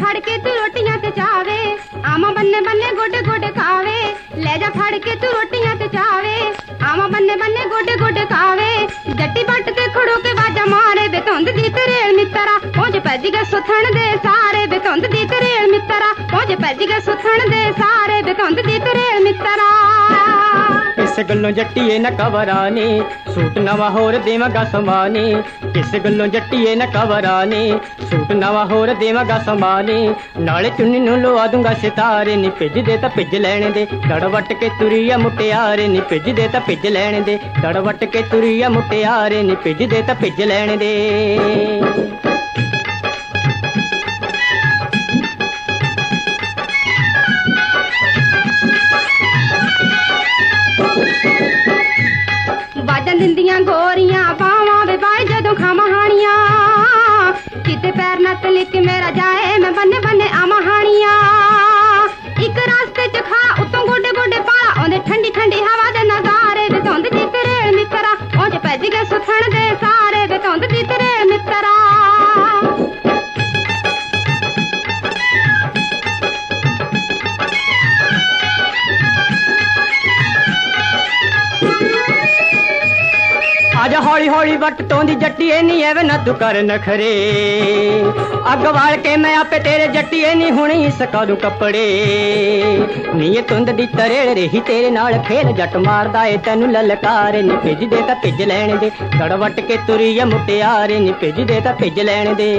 फड़ के तू रोटियां ते चावे, आमा बन्ने बन्ने गोडे गोडे खावे। ले जा फड़ के तू रोटियां ते चावे, आमा बन्ने बन्ने गोडे गोडे खावे। जट्टी बट ते खड़ो के बाजा मारे बेतुंद दी तरेल मित्तरा, पहुंच भज गए सुथण दे सारे बेतुंद दी तरेल मित्तरा, पहुंच भज गए सुथण दे सारे बेतुंद दी तरेल मित्तरा। किस गल्लों जट्टीए न कवराने, सूट नवा होर देवांगा समाने। किस गल्लों जट्टीए न कवराने, सूट नवा होर देवांगा समाने। नाले चुन्नी नूं लवा दूंगा सितारे, नी भिज दे तां भिज लैण दे। दड़ वट के तुरी आ मुटियारे, नी भिज दे तां भिज लैण दे। दड़ वट के तुरी आ मुटियारे, नी भिज दे तां भिज लैण दे। बाजन दिंदियां गोरियां बावां वे बाई जदों खामहानियां, किते पैर न तलिक मेरा जाए मैं बन्ने बन्ने आमा हानियां। इक रास्ते च खा उत्तों गोडे गोडे पाला, औंदे ठंडी ठंडी हवा दे नजारे। बेतुंद दी तरेल मित्तरा, पहुंच भज गए सुथण दे सारे बेतुंद दी तरेल मित्तरा। आजा हौली हौली वट तोंदी जट्टीए नी एवे ना तू कर नखरे। अग वाल के मैं आपे तेरे जट्टीए नी हुणी सका दूं कपड़े। नी ये तुंद दी तरेल रही तेरे नाल खेल, जट मारदा ए तैनू ललकारे। नी भिज दे तां भिज लैण दे, दड़ वट के तुरी आ मुटियारे। नी भिज दे तां भिज लैण दे।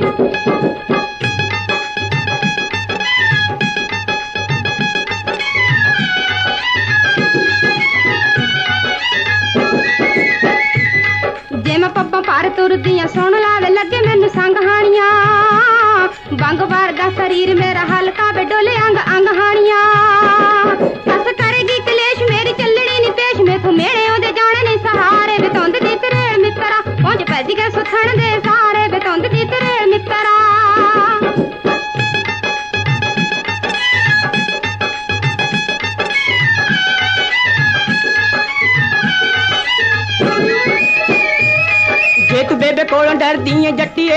पब्बा पार तुरदियां सुन लावे लगे मैनू संग हानियां। बंग वर्गा शरीर मेरा हल्का बे डोले अंग अंग हानियां। सस करेगी कलेश मेरी चलनी नी पेश, मेथू मेरे ओदे जाने नी सहारे। बेतुंद दी तरेल मित्तरा, पहुंच भज गए सुथण दे सारे बेतुंद दी तरेल मित्तरा। जे तू बेबे कोलों डरदी है जट्टीए,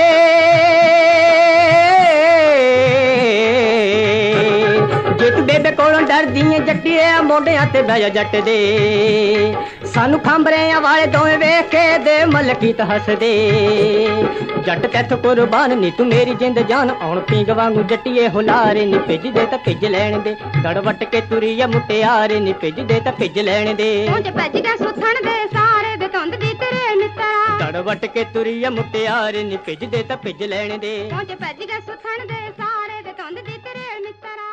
जे तू बेबे कोलों डरदी है जट्टीए, मोढियां ते बह जा जट दे। सानू खांबरियां वाले दोवें वेख के दे मलकीत हस दे। जट तैथ कुर्बान नी तू मेरी जिंद जान, आउण पींग वांगू जट्टीए हुलारे। नी भिज दे तां भिज लैण दे, दड़ वट के तुरी आ मुटियारे। नी भिज दे तां भिज लैण दे। पहुंच भज गए सुथण दे सारे बेतुंद दी तरेल मित्तरा, दड़ वट के तुरी आ मुटियारे। नी भिज दे तां भिज लैण दे। पहुंच भज गए सुथण दे सारे बेतुंद दी तरेल मित्तरा।